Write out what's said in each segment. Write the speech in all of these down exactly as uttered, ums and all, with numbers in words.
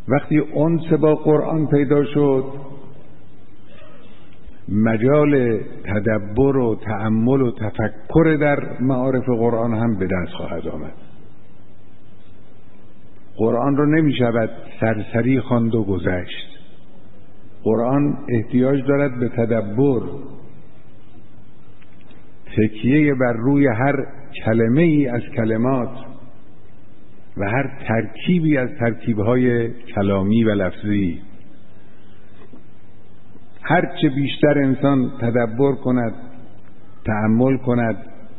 وقتی انس با قرآن پیدا شد، مجال تدبر و تأمل و تفکر در معارف قرآن هم به دست خواهد آمد. قرآن رو نمی شود سرسری خواند و گذشت. قرآن احتیاج دارد به تدبر، تکیه بر روی هر کلمه ای از کلمات و هر ترکیبی از ترکیبهای کلامی و لفظی. هرچه بیشتر انسان تدبر کند، تأمل کند،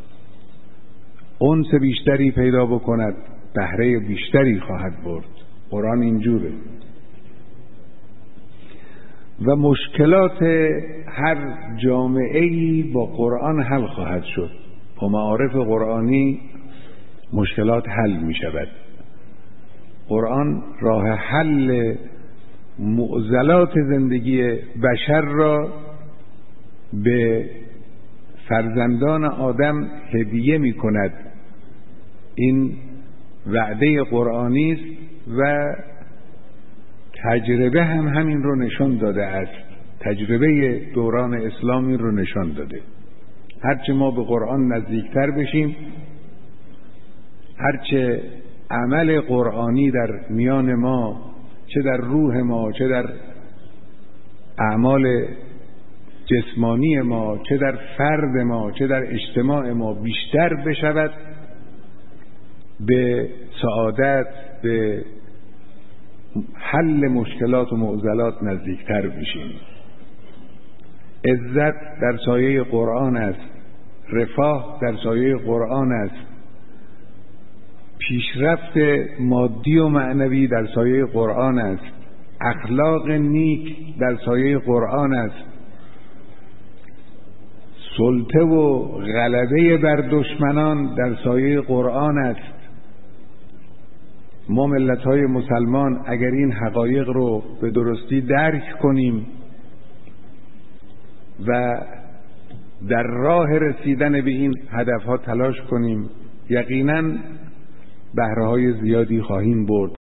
انس بیشتری پیدا بکند، بهره بیشتری خواهد برد. قرآن اینجوره. و مشکلات هر جامعه‌ای با قرآن حل خواهد شد. با معارف قرآنی مشکلات حل می شود. قرآن راه حل معضلات زندگی بشر را به فرزندان آدم هدیه می کند. این وعده قرآنی است و تجربه هم همین رو نشان داده است. تجربه دوران اسلامی رو نشان داده. هرچه ما به قرآن نزدیکتر بشیم، هرچه عمل قرآنی در میان ما، چه در روح ما، چه در اعمال جسمانی ما، چه در فرد ما، چه در اجتماع ما بیشتر بشود، به سعادت، به حل مشکلات و معضلات نزدیکتر بشیم. عزت در سایه قرآن است، رفاه در سایه قرآن است، پیشرفت مادی و معنوی در سایه قرآن است، اخلاق نیک در سایه قرآن است، سلطه و غلبه بر دشمنان در سایه قرآن است. ما ملت‌های مسلمان اگر این حقایق رو به درستی درک کنیم و در راه رسیدن به این هدفها تلاش کنیم، یقیناً بهره‌های زیادی خواهیم برد.